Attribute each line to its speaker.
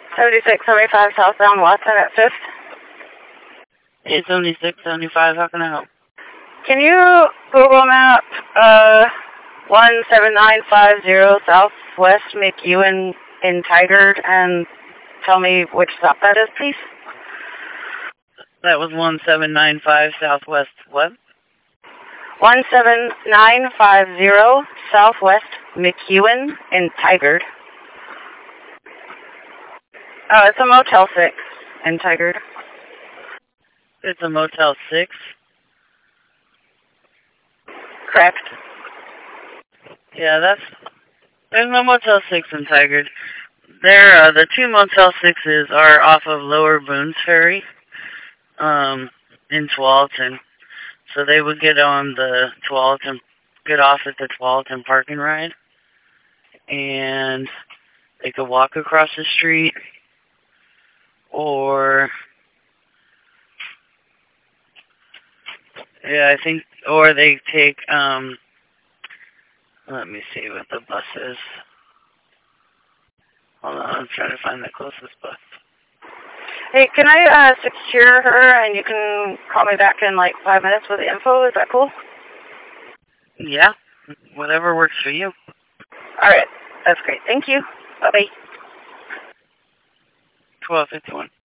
Speaker 1: 7675 southbound Watson at 5th.
Speaker 2: 87675, how can I help?
Speaker 1: Can you Google map 17950 Southwest McEwen in Tigard and tell me which stop that is, please?
Speaker 2: That was 1795 Southwest what?
Speaker 1: 17950 Southwest McEwen in Tigard. It's a Motel 6 in Tigard.
Speaker 2: It's a Motel 6?
Speaker 1: Correct.
Speaker 2: Yeah, there's no Motel 6 in Tigard. The two Motel 6s are off of Lower Boones Ferry, in Tualatin. So they would get on the Tualatin, get off at the Tualatin Park and Ride, and they could walk across the street, or they take, let me see what the bus is. Hold on, I'm trying to find the closest bus.
Speaker 1: Hey, can I secure her and you can call me back in like 5 minutes with the info? Is that cool?
Speaker 2: Yeah, whatever works for you.
Speaker 1: Alright, that's great. Thank you. Bye-bye.
Speaker 2: 1251.